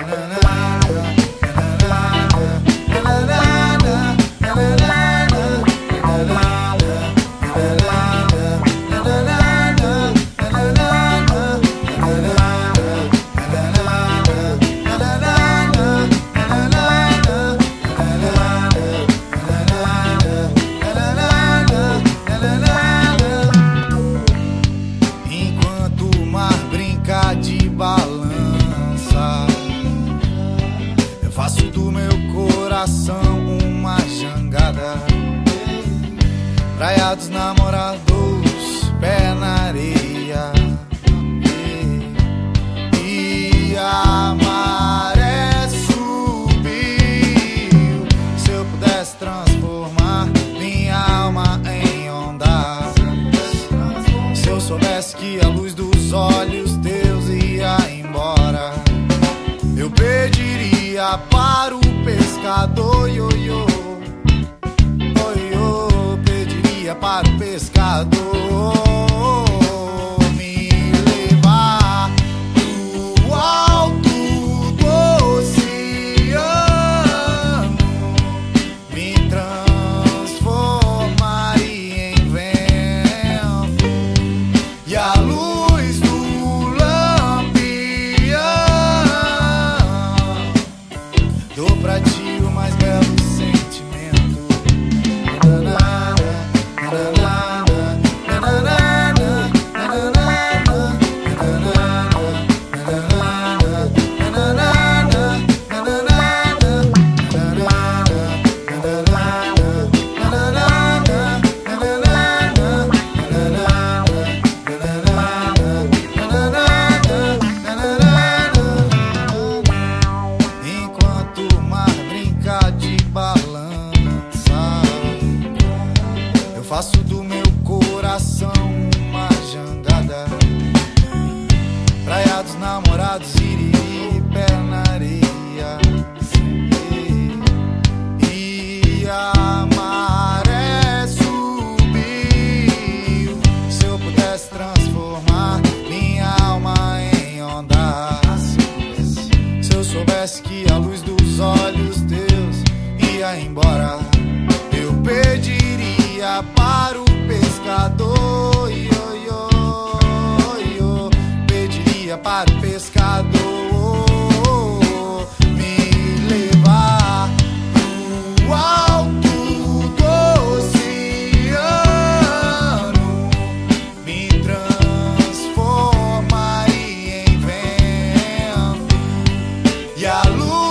De balança, eu faço do meu coração uma jangada. Praia dos namorados, pé na areia, e a maré subiu. Se eu pudesse transformar minha alma em ondas, se eu soubesse que a luz dos olhos teus ia embora, eu pediria para o pescador, ioiô, ioiô, pediria para o pescador me levar pro alto do oceano, me transformaria em vento e a luz do lampião. Dou pra ti o mais belo sentimento. Enquanto o mar brinca de balança, eu faço do meu coração uma jangada. Praia dos namorados, iriri, pé na areia, e a maré subiu. Se eu pudesse transformar minha alma em ondas, se eu soubesse que a luz dos olhos teus ia embora, eu pediria para o pescador, ioiô, ioiô, pediria para o pescador me levar pro alto do oceano, me transformaria em vento e a luz